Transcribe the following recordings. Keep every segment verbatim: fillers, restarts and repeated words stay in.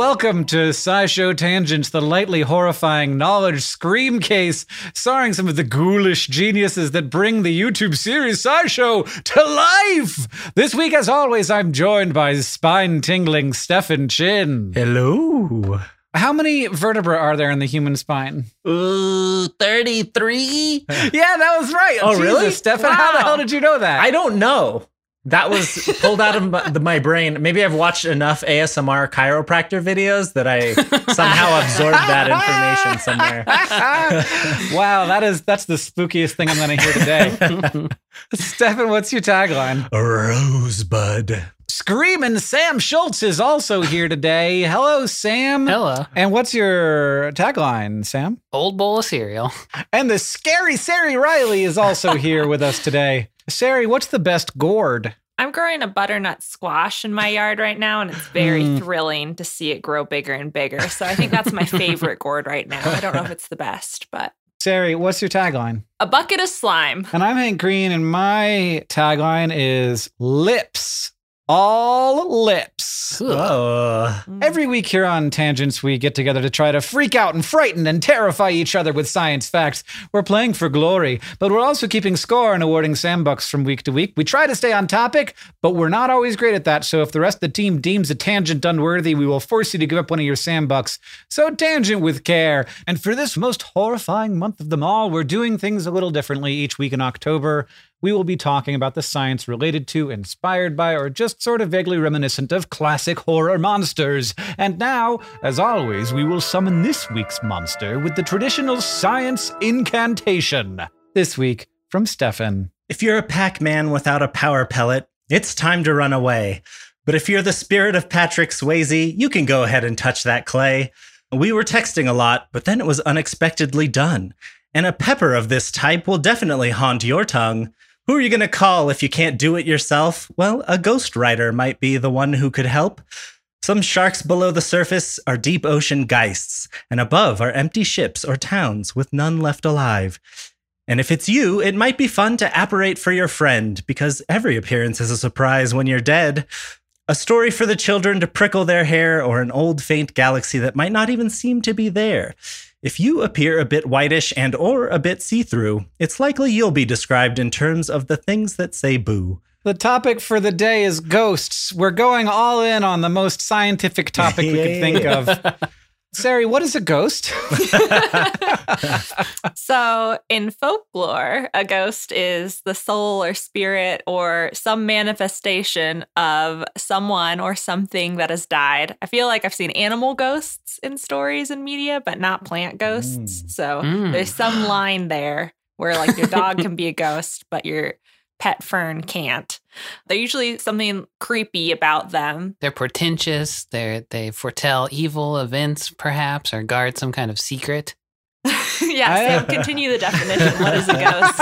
Welcome to SciShow Tangents, the lightly horrifying knowledge scream case, starring some of the ghoulish geniuses that bring the YouTube series SciShow to life. This week, as always, I'm joined by spine-tingling Stefan Chin. Hello. How many vertebrae are there in the human spine? Ooh, thirty-three? Yeah, that was right. Oh, Jesus, really? Stefan, Wow. how the hell did you know that? I don't know. That was pulled out of my, the, my brain. Maybe I've watched enough A S M R chiropractor videos that I somehow absorbed that information somewhere. Wow, that is that's the spookiest thing I'm going to hear today. Stefan, what's your tagline? A rosebud. Screamin' Sam Schultz is also here today. Hello, Sam. Hello. And what's your tagline, Sam? Old bowl of cereal. And the scary Sari Riley is also here with us today. Sari, what's the best gourd? I'm growing a butternut squash in my yard right now, and it's very Mm. thrilling to see it grow bigger and bigger. So I think that's my favorite gourd right now. I don't know if it's the best, but Sari, what's your tagline? a bucket of slime. And I'm Hank Green, and my tagline is lips. All lips. Oh. Every week here on Tangents, we get together to try to freak out and frighten and terrify each other with science facts. We're playing for glory, but we're also keeping score and awarding Sambucks from week to week. We try to stay on topic, but we're not always great at that. So if the rest of the team deems a tangent unworthy, we will force you to give up one of your Sambucks. So tangent with care. And for this most horrifying month of them all, we're doing things a little differently each week in October. We will be talking about the science related to, inspired by, or just sort of vaguely reminiscent of classic horror monsters. And now, as always, we will summon this week's monster with the traditional science incantation. This week, from Stefan. If you're a Pac-Man without a power pellet, it's time to run away. But if you're the spirit of Patrick Swayze, you can go ahead and touch that clay. We were texting a lot, but then it was unexpectedly done. And a pepper of this type will definitely haunt your tongue. Who are you going to call if you can't do it yourself? Well, a ghostwriter might be the one who could help. Some sharks below the surface are deep ocean geists, and above are empty ships or towns with none left alive. And if it's you, it might be fun to apparate for your friend, because every appearance is a surprise when you're dead. A story for the children to prickle their hair, or an old faint galaxy that might not even seem to be there. If you appear a bit whitish and or a bit see-through, it's likely you'll be described in terms of the things that say boo. The topic for the day is ghosts. We're going all in on the most scientific topic we could think of. Sari, what is a ghost? So in folklore, a ghost is the soul or spirit or some manifestation of someone or something that has died. I feel like I've seen animal ghosts in stories and media, but not plant ghosts. Mm. So Mm. there's some line there where like your dog can be a ghost, but your pet fern can't. They're usually something creepy about them. They're portentous. They they foretell evil events, perhaps, or guard some kind of secret. Yeah, Sam, continue the definition. What is a ghost?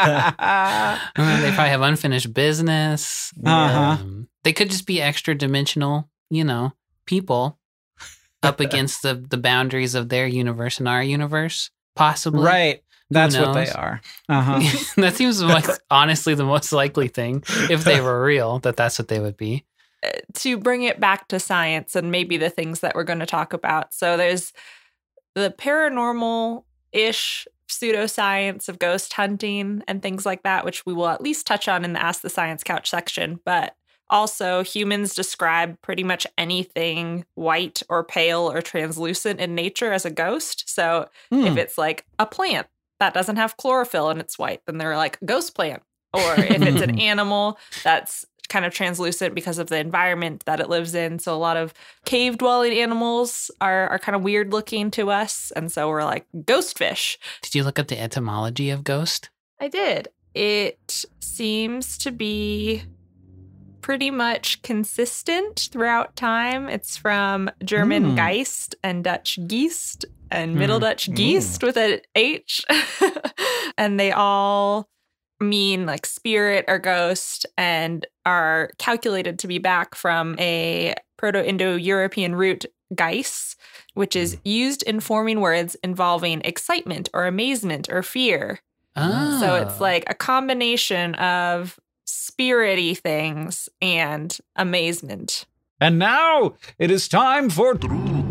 Uh, they probably have unfinished business. Uh-huh. Um, they could just be extra dimensional, you know, people up against the, the boundaries of their universe and our universe, possibly. Right. That's what they knows? are. Uh-huh. That seems like, honestly the most likely thing, if they were real, that that's what they would be. To bring it back to science and maybe the things that we're going to talk about. So there's the paranormal-ish pseudoscience of ghost hunting and things like that, which we will at least touch on in the Ask the Science Couch section. But also, humans describe pretty much anything white or pale or translucent in nature as a ghost. So Hmm. if it's like a plant that doesn't have chlorophyll and it's white, then they're like ghost plant. Or if it's an animal that's kind of translucent because of the environment that it lives in. So a lot of cave dwelling animals are, are kind of weird looking to us. And so we're like ghost fish. Did you look up the etymology of ghost? I did. It seems to be pretty much consistent throughout time. It's from German Mm. Geist and Dutch Geest and Middle Mm. Dutch Geest with an H. And they all mean like spirit or ghost and are calculated to be back from a Proto-Indo-European root geis, which is used in forming words involving excitement or amazement or fear. Oh. So it's like a combination of spirity things and amazement. And now it is time for True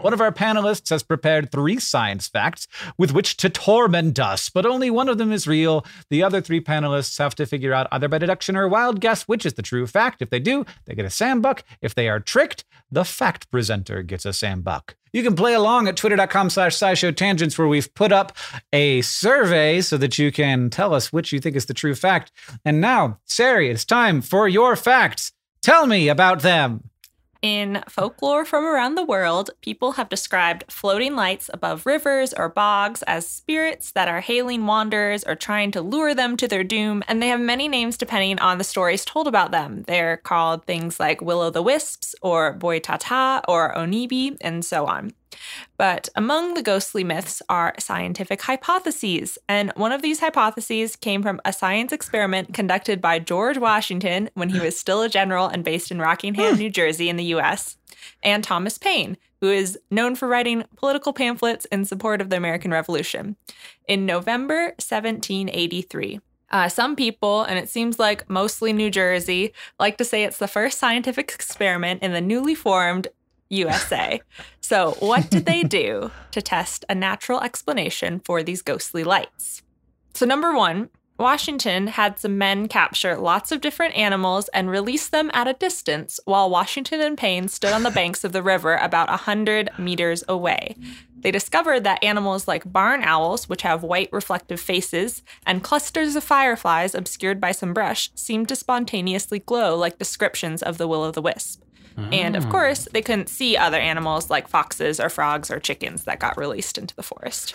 One of our panelists has prepared three science facts with which to torment us, but only one of them is real. The other three panelists have to figure out either by deduction or wild guess which is the true fact. If they do, they get a Sambuck. If they are tricked, the fact presenter gets a Sambuck. You can play along at twitter.com slash SciShow Tangents, where we've put up a survey so that you can tell us which you think is the true fact. And now, Sari, it's time for your facts. Tell me about them. In folklore from around the world, people have described floating lights above rivers or bogs as spirits that are hailing wanderers or trying to lure them to their doom, and they have many names depending on the stories told about them. They're called things like will-o'-the-wisps or boitata or onibi, and so on. But among the ghostly myths are scientific hypotheses, and one of these hypotheses came from a science experiment conducted by George Washington when he was still a general and based in Rockingham, New Jersey in the U S, and Thomas Paine, who is known for writing political pamphlets in support of the American Revolution, in November seventeen eighty-three. Uh, some people, and it seems like mostly New Jersey, like to say it's the first scientific experiment in the newly formed U S A. So what did they do to test a natural explanation for these ghostly lights? So number one, Washington had some men capture lots of different animals and release them at a distance while Washington and Paine stood on the banks of the river about one hundred meters away. They discovered that animals like barn owls, which have white reflective faces, and clusters of fireflies obscured by some brush, seemed to spontaneously glow like descriptions of the will-o'-the-wisp. And of course, they couldn't see other animals like foxes or frogs or chickens that got released into the forest.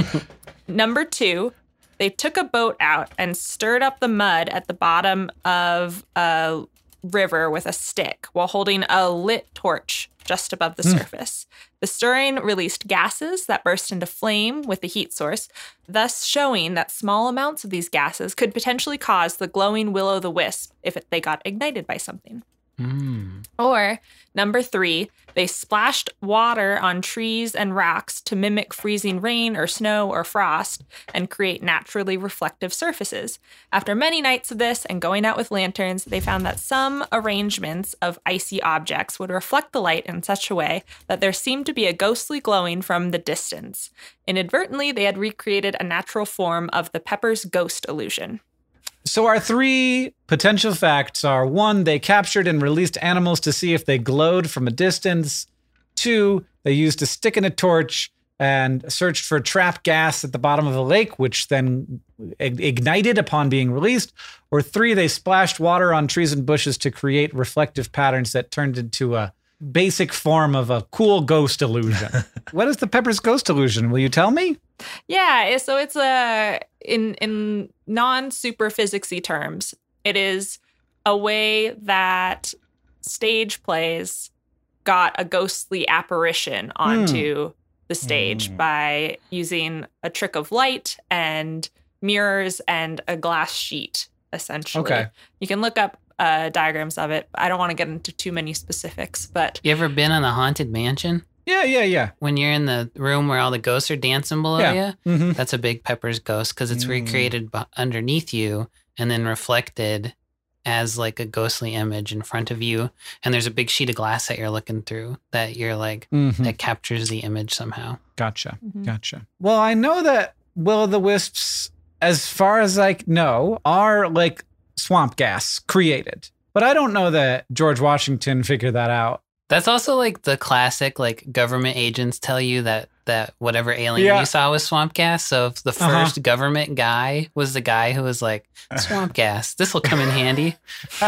Number two, they took a boat out and stirred up the mud at the bottom of a river with a stick while holding a lit torch just above the mm. surface. The stirring released gases that burst into flame with the heat source, thus showing that small amounts of these gases could potentially cause the glowing will-o'-the-wisp if it, they got ignited by something. Mm. Or, number three, they splashed water on trees and rocks to mimic freezing rain or snow or frost and create naturally reflective surfaces. After many nights of this and going out with lanterns, they found that some arrangements of icy objects would reflect the light in such a way that there seemed to be a ghostly glowing from the distance. Inadvertently, they had recreated a natural form of the Pepper's ghost illusion. So our three potential facts are: one, they captured and released animals to see if they glowed from a distance. Two, they used a stick and a torch and searched for trapped gas at the bottom of a lake, which then ignited upon being released. Or three, they splashed water on trees and bushes to create reflective patterns that turned into a basic form of a cool ghost illusion. What is the Pepper's ghost illusion? Will you tell me? Yeah, so it's a in in non-super physicsy terms, it is a way that stage plays got a ghostly apparition onto mm. the stage mm. by using a trick of light and mirrors and a glass sheet, essentially. Okay. You can look up uh, diagrams of it. I don't want to get into too many specifics, but... You ever been in a haunted mansion? Yeah, yeah, yeah. When you're in the room where all the ghosts are dancing below yeah. you, mm-hmm. that's a big Pepper's ghost because it's Mm. recreated b- underneath you and then reflected as like a ghostly image in front of you. And there's a big sheet of glass that you're looking through that you're like, Mhm. that captures the image somehow. Gotcha. Mhm. Gotcha. Well, I know that will-o'-the-wisps, as far as I know, are like swamp gas created. But I don't know that George Washington figured that out. That's also like the classic, like government agents tell you that that whatever alien Yeah. you saw was swamp gas. So if the Uh-huh. first government guy was the guy who was like, swamp gas, this will come in handy.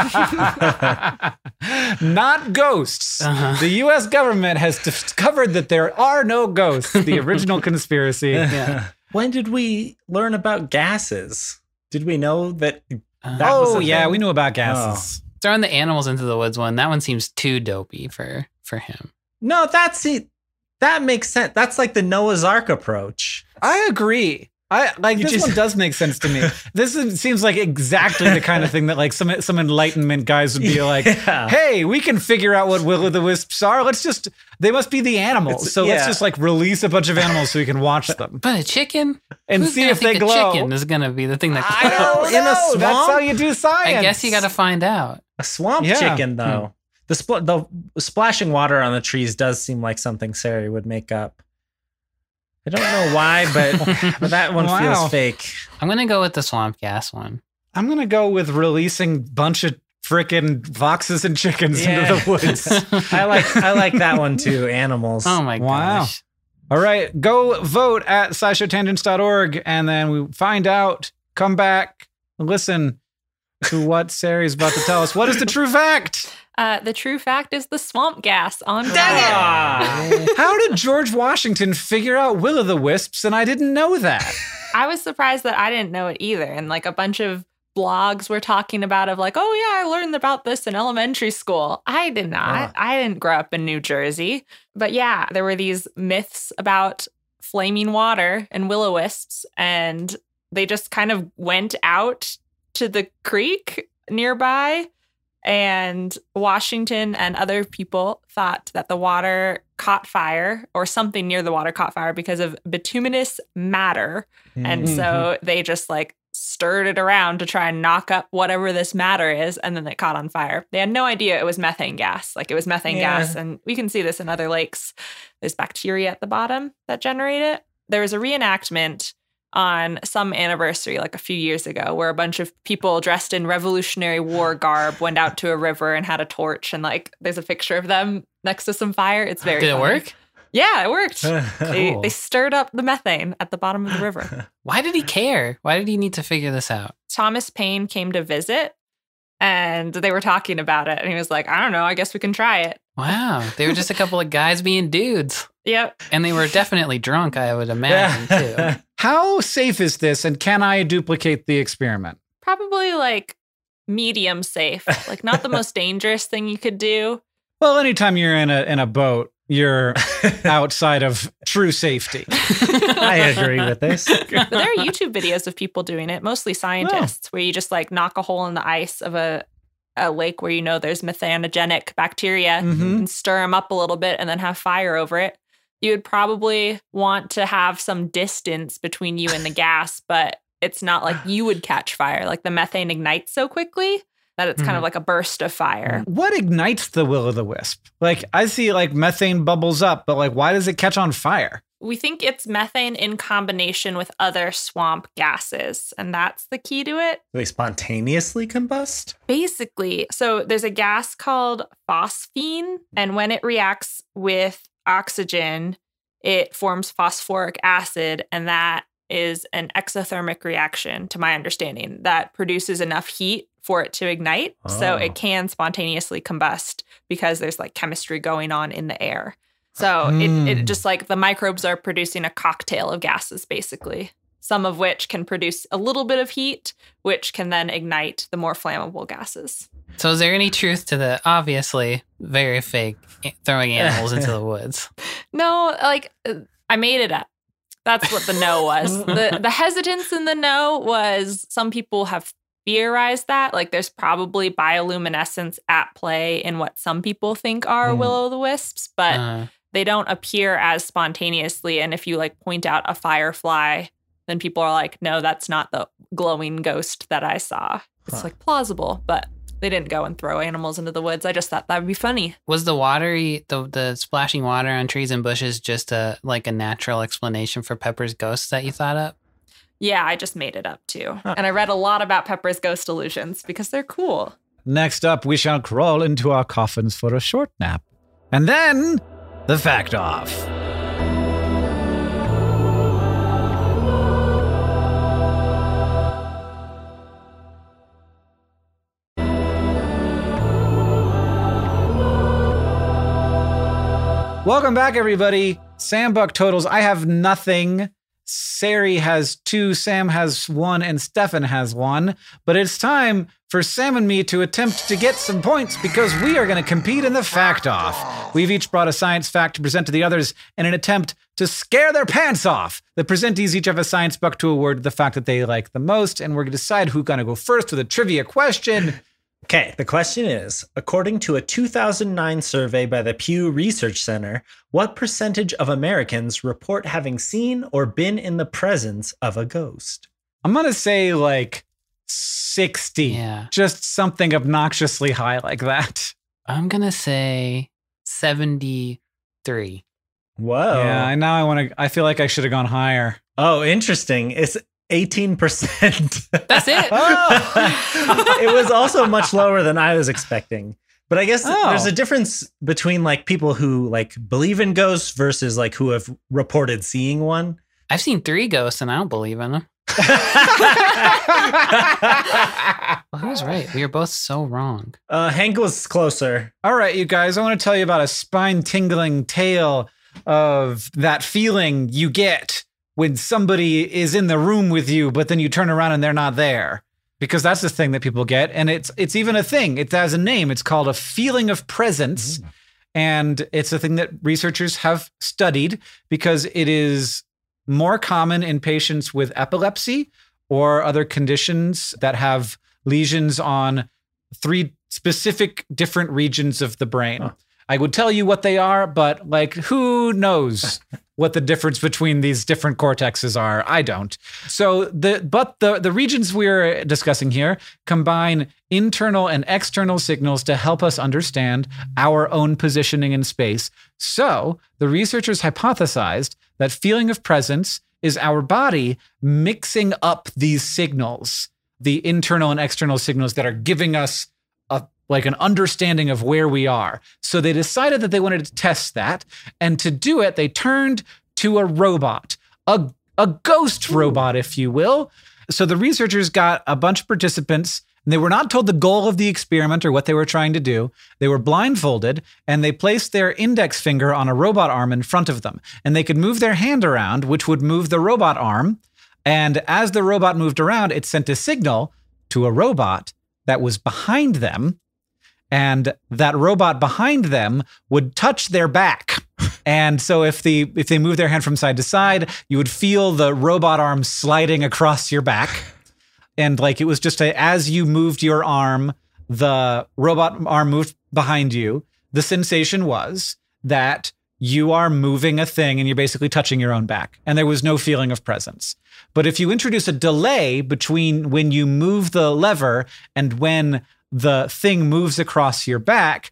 Not ghosts. Uh-huh. The U S government has discovered that there are no ghosts. The original conspiracy. Yeah. When did we learn about gases? Did we know that? Uh, That was Oh, a yeah, thing? we knew about gases. Throwing the animals into the woods one, that one seems too dopey for for him. No, that's it. That makes sense. That's like the Noah's Ark approach. I agree. I like You this just- one does make sense to me. This is, seems like exactly the kind of thing that like some some enlightenment guys would be like, Yeah. "Hey, we can figure out what will-o'-the-wisps are. Let's just they must be the animals. It's- so let's yeah. just like release a bunch of animals so we can watch them But a chicken? and Who's see gonna if they think a glow." chicken is going to be the thing that I glows? don't In a know. That's swamp? how you do science. I guess you got to find out. A swamp Yeah. chicken, though. The, spl- the splashing water on the trees does seem like something Sari would make up. I don't know why, but, but that one Wow. feels fake. I'm going to go with the swamp gas one. I'm going to go with releasing bunch of frickin' foxes and chickens Yeah. into the woods. I like I like that one too. Animals. Oh my Wow. gosh. All right, go vote at scishow tangents dot org, and then we find out, come back, listen to what Sari's about to tell us. What is the true fact? Uh, the true fact is the swamp gas on fire. Ah. How did George Washington figure out will-o'-the-wisps, and I didn't know that? I was surprised that I didn't know it either. And like a bunch of blogs were talking about of like, oh yeah, I learned about this in elementary school. I did not. Ah. I didn't grow up in New Jersey. But yeah, there were these myths about flaming water and will-o'-wisps, and they just kind of went out to the creek nearby. And Washington and other people thought that the water caught fire, or something near the water caught fire, because of bituminous matter. And Mhm. so they just like stirred it around to try and knock up whatever this matter is, and then it caught on fire. They had no idea it was methane gas. Like it was methane Yeah. gas, and we can see this in other lakes. There's bacteria at the bottom that generate it. There was a reenactment on some anniversary like a few years ago where a bunch of people dressed in Revolutionary War garb went out to a river and had a torch, and like there's a picture of them next to some fire. It's very Did it funny. work? Yeah, it worked. They, Cool. they stirred up the methane at the bottom of the river. Why did he care? Why did he need to figure this out? Thomas Paine came to visit, and they were talking about it, and he was like, I don't know, I guess we can try it. Wow. They were just a couple of guys being dudes. Yep. And they were definitely drunk, I would imagine, too. How safe is this, and can I duplicate the experiment? Probably like medium safe, like not the most dangerous thing you could do. Well, anytime you're in a in a boat, you're outside of true safety. I agree with this. But there are YouTube videos of people doing it, mostly scientists, where you just like knock a hole in the ice of a, a lake where you know there's methanogenic bacteria Mhm. and stir them up a little bit and then have fire over it. You would probably want to have some distance between you and the gas, but it's not like you would catch fire. Like the methane ignites so quickly that it's kind of like a burst of fire. What ignites the will-o'-the-wisp? Like, I see like methane bubbles up, but like, why does it catch on fire? We think it's methane in combination with other swamp gases, and that's the key to it. They spontaneously combust? Basically, so there's a gas called phosphine, and when it reacts with oxygen, it forms phosphoric acid, and that is an exothermic reaction, to my understanding, that produces enough heat for it to ignite. So Oh. it can spontaneously combust because there's like chemistry going on in the air. So it, it just like the microbes are producing a cocktail of gases, basically, some of which can produce a little bit of heat, which can then ignite the more flammable gases. So is there any truth to the obviously very fake throwing animals into the woods? No, like uh, I made it up. That's what the no was. The the hesitance in the no was some people have theorized that like there's probably bioluminescence at play in what some people think are Mm. will-o'-the-wisps, but Uh, they don't appear as spontaneously. And if you like point out a firefly, then people are like, no, that's not the glowing ghost that I saw. It's Huh. like plausible, but they didn't go and throw animals into the woods. I just thought that would be funny. was the watery, the the splashing water on trees and bushes just a like a natural explanation for Pepper's ghosts that you thought up? Yeah, I just made it up too. And I read a lot about Pepper's ghost illusions because they're cool. Next up, we shall crawl into our coffins for a short nap. And then, the fact off. Welcome back, everybody. Sam Buck totals. I have nothing. Sari has two, Sam has one, and Stefan has one. But it's time for Sam and me to attempt to get some points because we are going to compete in the fact off. We've each brought a science fact to present to the others in an attempt to scare their pants off. The presentees each have a science buck to award the fact that they like the most, and we're going to decide who's going to go first with a trivia question. Okay, the question is, according to a two thousand nine survey by the Pew Research Center, what percentage of Americans report having seen or been in the presence of a ghost? I'm going to say like sixty. Yeah. Just something obnoxiously high like that. I'm going to say seventy-three. Whoa. Yeah, I now I want to. I feel like I should have gone higher. Oh, interesting. It's eighteen percent. That's it. It was also much lower than I was expecting. But I guess Oh. there's a difference between like people who like believe in ghosts versus like who have reported seeing one. I've seen three ghosts and I don't believe in them. Well, who's right? We are both so wrong. Uh, Hank was closer. All right, you guys, I want to tell you about a spine-tingling tale of that feeling you get when somebody is in the room with you, but then you turn around and they're not there. Because that's the thing that people get. And it's it's even a thing. It has a name. It's called a feeling of presence. Mm. And it's a thing that researchers have studied because it is more common in patients with epilepsy or other conditions that have lesions on three specific different regions of the brain. Huh. I would tell you what they are, but like, who knows what the difference between these different cortexes are? I don't. So the but the the regions we're discussing here combine internal and external signals to help us understand our own positioning in space. So the researchers hypothesized that feeling of presence is our body mixing up these signals, the internal and external signals that are giving us a like an understanding of where we are. So they decided that they wanted to test that. And to do it, they turned to a robot, a, a ghost robot, if you will. So the researchers got a bunch of participants, and they were not told the goal of the experiment or what they were trying to do. They were blindfolded, and they placed their index finger on a robot arm in front of them. And they could move their hand around, which would move the robot arm. And as the robot moved around, it sent a signal to a robot that was behind them. And that robot behind them would touch their back. And so if the if they move their hand from side to side, you would feel the robot arm sliding across your back. And like it was just a, as you moved your arm, the robot arm moved behind you. The sensation was that you are moving a thing and you're basically touching your own back. And there was no feeling of presence. But if you introduce a delay between when you move the lever and when the thing moves across your back,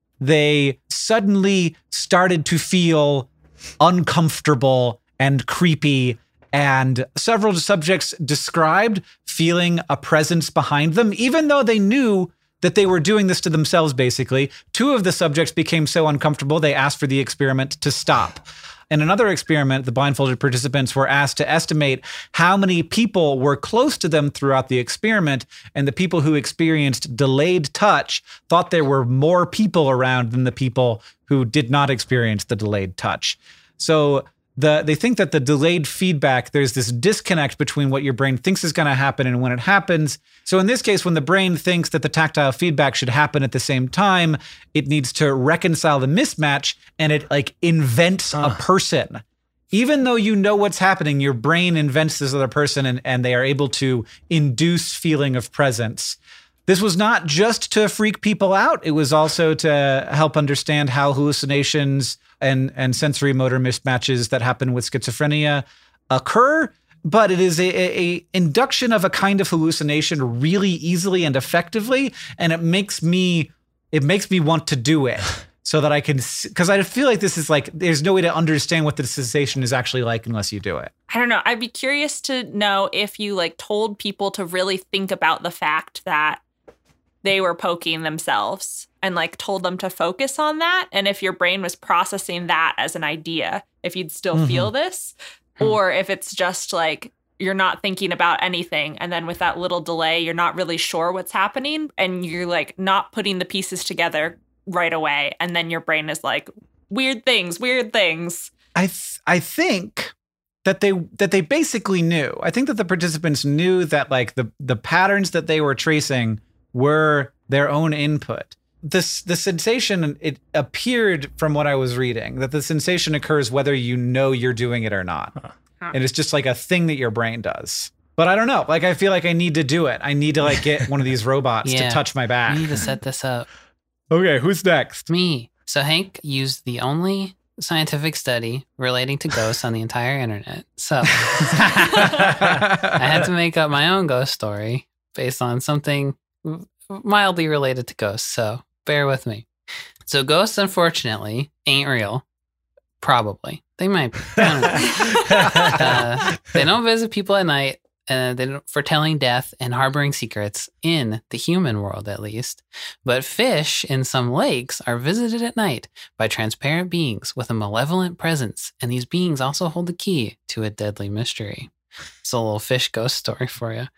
they suddenly started to feel uncomfortable and creepy. And several subjects described feeling a presence behind them, even though they knew that they were doing this to themselves, basically. Two of the subjects became so uncomfortable, they asked for the experiment to stop. In another experiment, the blindfolded participants were asked to estimate how many people were close to them throughout the experiment, and the people who experienced delayed touch thought there were more people around than the people who did not experience the delayed touch. So the they think that the delayed feedback, there's this disconnect between what your brain thinks is going to happen and when it happens. So in this case, when the brain thinks that the tactile feedback should happen at the same time, it needs to reconcile the mismatch, and it like invents uh. a person. Even though you know what's happening, your brain invents this other person, and, and they are able to induce feeling of presence. This was not just to freak people out. It was also to help understand how hallucinations and, and sensory motor mismatches that happen with schizophrenia occur. But it is a, a, a induction of a kind of hallucination really easily and effectively. And it makes me, it makes me want to do it so that I can, because I feel like this is like, there's no way to understand what the sensation is actually like unless you do it. I don't know. I'd be curious to know if you like told people to really think about the fact that they were poking themselves and like told them to focus on that. And if your brain was processing that as an idea, if you'd still mm-hmm. feel this, mm-hmm. or if it's just like, you're not thinking about anything. And then with that little delay, you're not really sure what's happening. And you're like not putting the pieces together right away. And then your brain is like, weird things, weird things. I th- I think that they that they basically knew. I think that the participants knew that like the the patterns that they were tracing were their own input. This the sensation, it appeared from what I was reading, that the sensation occurs whether you know you're doing it or not. Huh. Huh. And it's just like a thing that your brain does. But I don't know. Like, I feel like I need to do it. I need to like get one of these robots yeah, to touch my back. We need to set this up. Okay, who's next? Me. So Hank used the only scientific study relating to ghosts on the entire internet. So I had to make up my own ghost story based on something mildly related to ghosts. So bear with me. So ghosts, unfortunately, ain't real. Probably. They might be. I don't know. uh, they don't visit people at night. Uh, they don't, foretelling death and harboring secrets in the human world, at least. But fish in some lakes are visited at night by transparent beings with a malevolent presence, and these beings also hold the key to a deadly mystery. It's a little fish ghost story for you.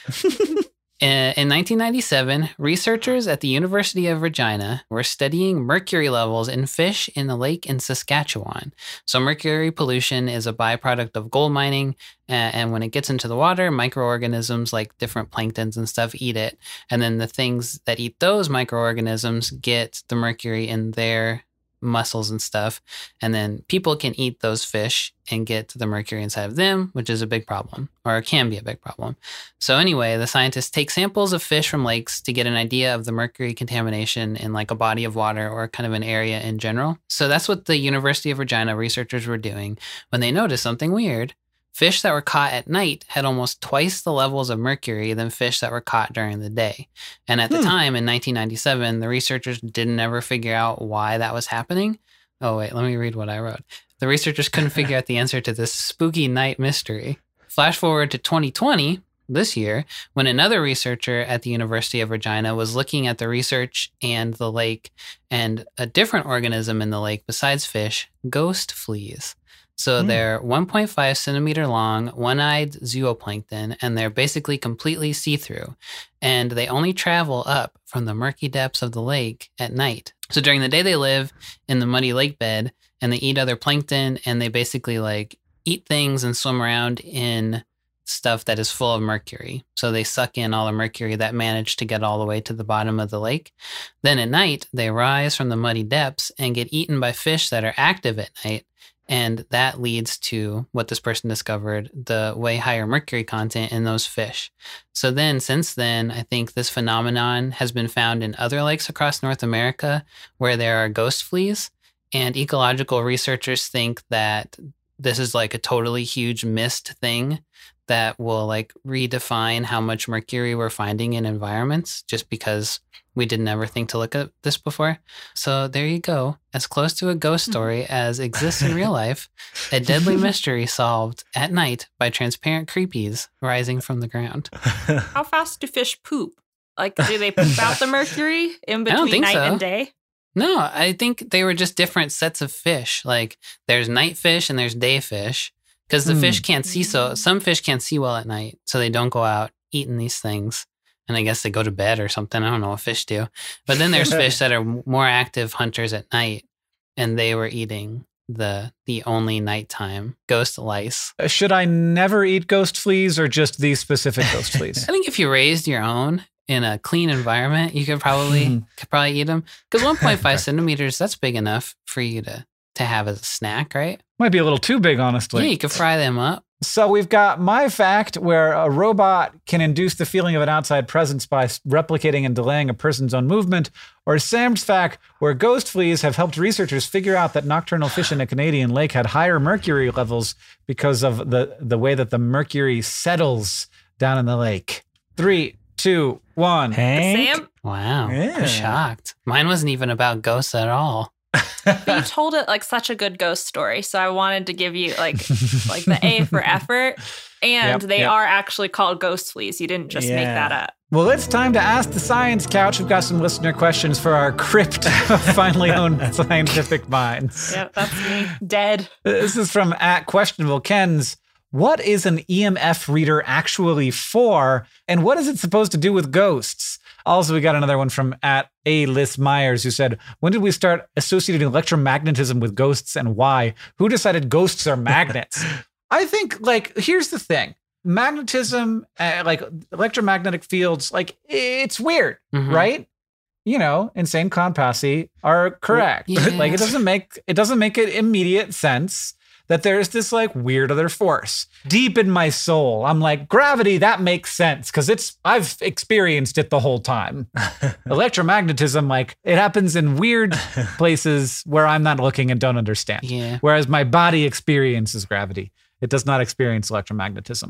In nineteen ninety-seven, researchers at the University of Regina were studying mercury levels in fish in a lake in Saskatchewan. So mercury pollution is a byproduct of gold mining, and when it gets into the water, microorganisms like different planktons and stuff eat it. And then the things that eat those microorganisms get the mercury in their muscles and stuff. And then people can eat those fish and get the mercury inside of them, which is a big problem, or can be a big problem. So anyway, the scientists take samples of fish from lakes to get an idea of the mercury contamination in like a body of water or kind of an area in general. So that's what the University of Regina researchers were doing when they noticed something weird. Fish that were caught at night had almost twice the levels of mercury than fish that were caught during the day. And at the hmm. time, in nineteen ninety-seven, the researchers didn't ever figure out why that was happening. Oh, wait, let me read what I wrote. The researchers couldn't figure out the answer to this spooky night mystery. Flash forward to twenty twenty, this year, when another researcher at the University of Regina was looking at the research and the lake and a different organism in the lake besides fish, ghost fleas. So mm. they're one point five centimeter long, one-eyed zooplankton, and they're basically completely see-through. And they only travel up from the murky depths of the lake at night. So during the day, they live in the muddy lake bed, and they eat other plankton, and they basically like eat things and swim around in stuff that is full of mercury. So they suck in all the mercury that managed to get all the way to the bottom of the lake. Then at night, they rise from the muddy depths and get eaten by fish that are active at night. And that leads to what this person discovered, the way higher mercury content in those fish. So then, since then, I think this phenomenon has been found in other lakes across North America where there are ghost fleas. And ecological researchers think that this is like a totally huge missed thing that will like redefine how much mercury we're finding in environments just because we didn't ever think to look at this before. So there you go. As close to a ghost story as exists in real life, a deadly mystery solved at night by transparent creepies rising from the ground. How fast do fish poop? Like, do they poop out the mercury in between night so. and day? No, I think they were just different sets of fish. Like there's night fish and there's day fish. Because the mm. fish can't see, so some fish can't see well at night, so they don't go out eating these things. And I guess they go to bed or something. I don't know what fish do. But then there's fish that are more active hunters at night, and they were eating the the only nighttime ghost lice. Should I never eat ghost fleas or just these specific ghost fleas? I think if you raised your own in a clean environment, you could probably could probably eat them. Because one point five centimeters, that's big enough for you to, to have as a snack, right? Might be a little too big, honestly. Yeah, you could fry them up. So we've got my fact where a robot can induce the feeling of an outside presence by replicating and delaying a person's own movement, or Sam's fact where ghost fleas have helped researchers figure out that nocturnal fish in a Canadian lake had higher mercury levels because of the, the way that the mercury settles down in the lake. Three, two, one. Hank? Sam? Wow, yeah. I'm shocked. Mine wasn't even about ghosts at all. But you told it like such a good ghost story, so I wanted to give you like like the A for effort. And yep, they yep. are actually called ghost fleas. You didn't just yeah. make that up. Well, it's time to ask the Science Couch. We've got some listener questions for our crypt of finally owned scientific minds. Yep, that's me. Dead. This is from at Questionable Kens. What is an E M F reader actually for? And what is it supposed to do with ghosts? Also, we got another one from at A. Liz Myers who said, when did we start associating electromagnetism with ghosts and why? Who decided ghosts are magnets? I think, like, here's the thing. Magnetism, uh, like electromagnetic fields, like, it's weird, mm-hmm. right? You know, insane Konpasi are correct. Yeah. Like, it doesn't make it doesn't make it immediate sense that there's this like weird other force deep in my soul. I'm like, gravity, that makes sense because it's I've experienced it the whole time. Electromagnetism, like it happens in weird places where I'm not looking and don't understand. Yeah. Whereas my body experiences gravity. It does not experience electromagnetism.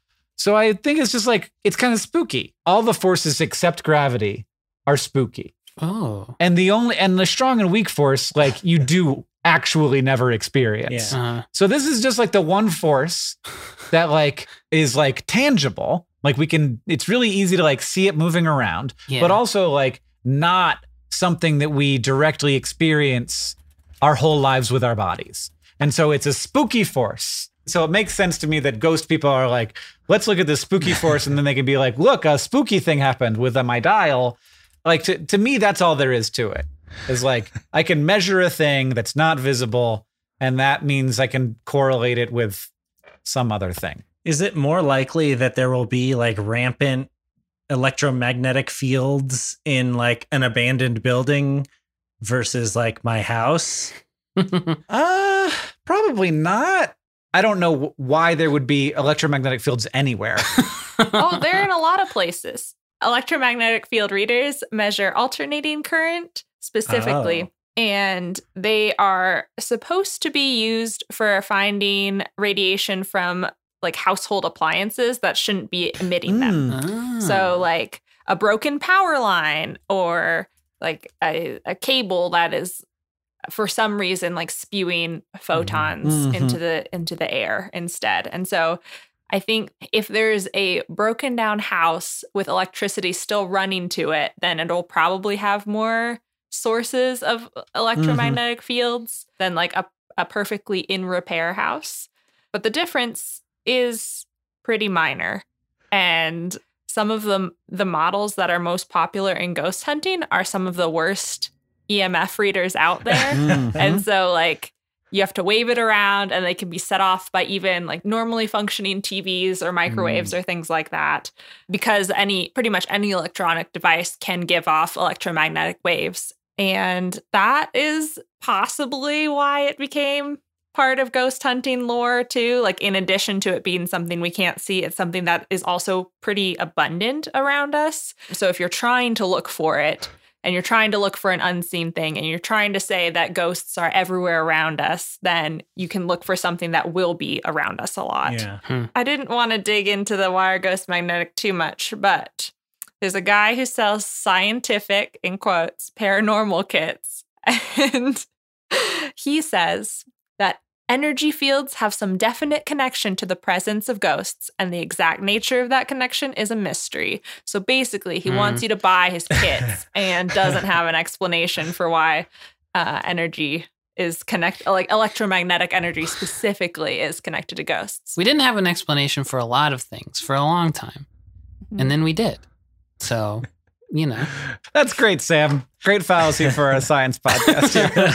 So I think it's just like, it's kind of spooky. All the forces except gravity are spooky. Oh. And the only and the strong and weak force, like you do actually never experience. Yeah. Uh, So this is just like the one force that like is like tangible. Like we can, it's really easy to like see it moving around, yeah. but also like not something that we directly experience our whole lives with our bodies. And so it's a spooky force. So it makes sense to me that ghost people are like, let's look at this spooky force. And then they can be like, look, a spooky thing happened with uh, my dial. Like to, to me, that's all there is to it. Is like, I can measure a thing that's not visible. And that means I can correlate it with some other thing. Is it more likely that there will be like rampant electromagnetic fields in like an abandoned building versus like my house? Uh, probably not. I don't know why there would be electromagnetic fields anywhere. Oh, they're in a lot of places. Electromagnetic field readers measure alternating current specifically, Oh. and they are supposed to be used for finding radiation from like household appliances that shouldn't be emitting them. Mm. Ah. So like a broken power line or like a, a cable that is for some reason like spewing photons Mhm. into the into the air instead. And so I think if there's a broken down house with electricity still running to it, then it'll probably have more sources of electromagnetic fields than like a, a perfectly in repair house. But the difference is pretty minor. And some of the the models that are most popular in ghost hunting are some of the worst E M F readers out there. Mhm. And so like you have to wave it around and they can be set off by even like normally functioning T Vs or microwaves or things like that, because any pretty much any electronic device can give off electromagnetic waves. And that is possibly why it became part of ghost hunting lore too. Like in addition to it being something we can't see, it's something that is also pretty abundant around us. So if you're trying to look for it, and you're trying to look for an unseen thing, and you're trying to say that ghosts are everywhere around us, then you can look for something that will be around us a lot. Yeah. I didn't want to dig into the wire ghost magnetic too much, but there's a guy who sells scientific, in quotes, paranormal kits. And he says that energy fields have some definite connection to the presence of ghosts, and the exact nature of that connection is a mystery. So basically, he Mm. wants you to buy his kits and doesn't have an explanation for why uh, energy is connected, like electromagnetic energy specifically is connected to ghosts. We didn't have an explanation for a lot of things for a long time. And then we did. So, you know. That's great, Sam. Great fallacy for a science podcast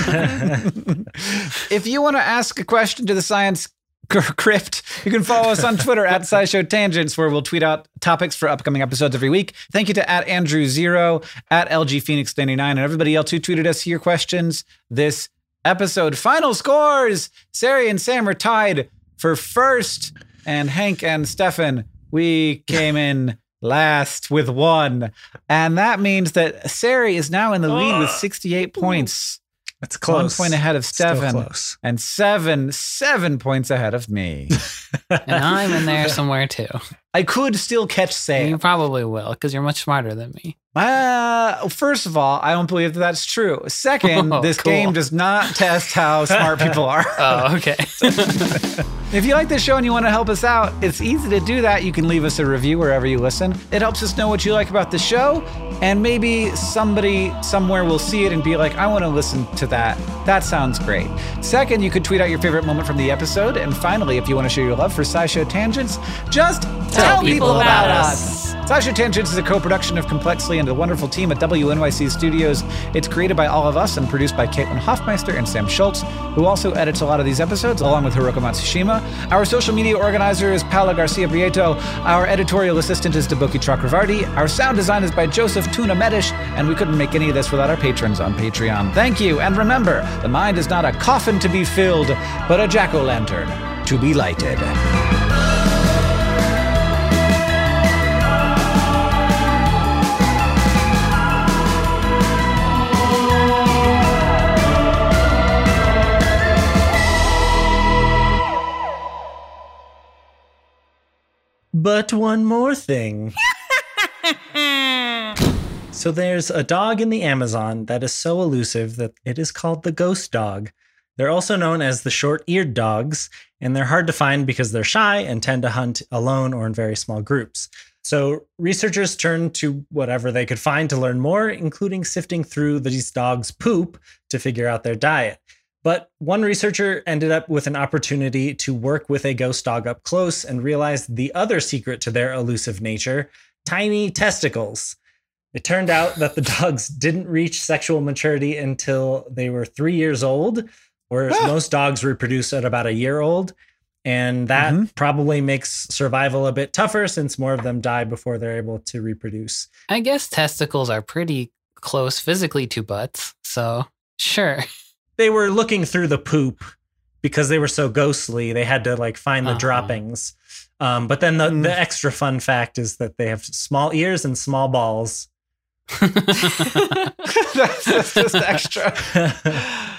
here. If you want to ask a question to the science cr- crypt, you can follow us on Twitter at SciShow Tangents, where we'll tweet out topics for upcoming episodes every week. Thank you to at Andrew Zero, at L G Phoenix ninety-nine, and everybody else who tweeted us your questions this episode. Final scores! Sari and Sam are tied for first, and Hank and Stefan, we came in last with one. And that means that Sari is now in the lead with sixty-eight points. That's close. One point ahead of Still Stefan. close. And seven, seven points ahead of me. And I'm in there somewhere too. I could still catch You Sam. probably will, because you're much smarter than me. Uh, first of all, I don't believe that that's true. Second, Oh, this cool. game does not test how smart people are. Oh, okay. If you like this show and you want to help us out, it's easy to do that. You can leave us a review wherever you listen. It helps us know what you like about the show, and maybe somebody somewhere will see it and be like, I want to listen to that. That sounds great. Second, you could tweet out your favorite moment from the episode. And finally, if you want to show your love for SciShow Tangents, just tell, people, about, us. SciShow Tangents is a co-production of Complexly and the wonderful team at W N Y C Studios. It's created by all of us and produced by Caitlin Hoffmeister and Sam Schultz, who also edits a lot of these episodes, along with Hiroko Matsushima. Our social media organizer is Paula Garcia Prieto. Our editorial assistant is Deboki Chakravarti. Our sound design is by Joseph Tuna Medish, and we couldn't make any of this without our patrons on Patreon. Thank you, and remember, the mind is not a coffin to be filled, but a jack-o'-lantern to be lighted. But one more thing. So there's a dog in the Amazon that is so elusive that it is called the ghost dog. They're also known as the short-eared dogs, and they're hard to find because they're shy and tend to hunt alone or in very small groups. So researchers turned to whatever they could find to learn more, including sifting through these dogs' poop to figure out their diet. But one researcher ended up with an opportunity to work with a ghost dog up close and realized the other secret to their elusive nature: tiny testicles. It turned out that the dogs didn't reach sexual maturity until they were three years old, whereas ah. most dogs reproduce at about a year old. And that mm-hmm. probably makes survival a bit tougher since more of them die before they're able to reproduce. I guess testicles are pretty close physically to butts, so sure. They were looking through the poop because they were so ghostly. They had to like find the uh-huh. droppings. Um, but then the, mm. the extra fun fact is that they have small ears and small balls. that's, that's just extra.